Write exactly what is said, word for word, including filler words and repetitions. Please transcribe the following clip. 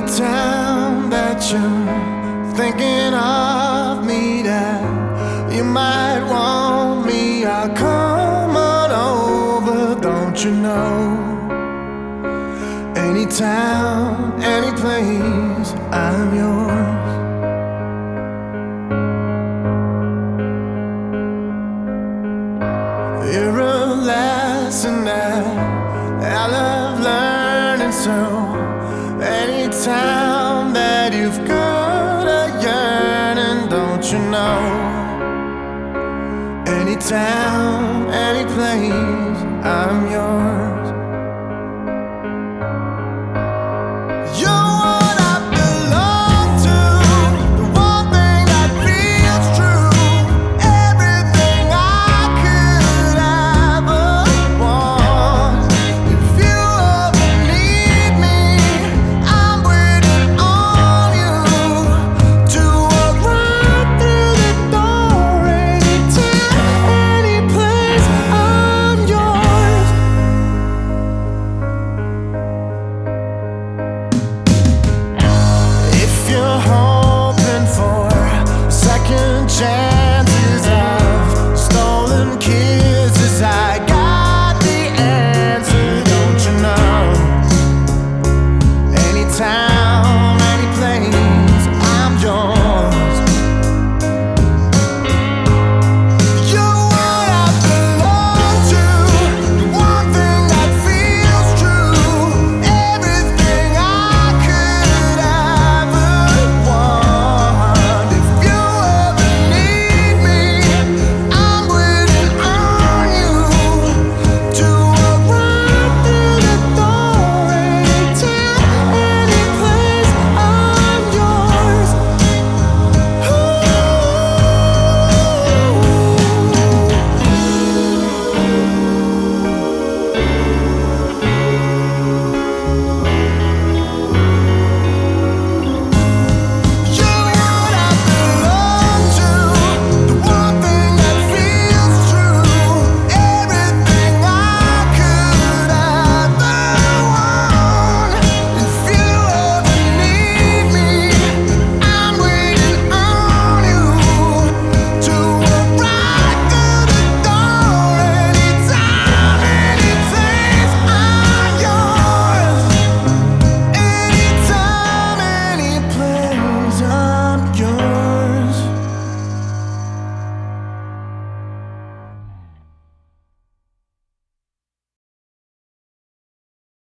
Anytime that you're thinking of me, that you might want me, I'll come on over, don't you know? Anytime, any place, I'm yours. You're a lesson that I love learning, so anytime that you've got a yearning, don't you know? Anytime, any place, I'm yours.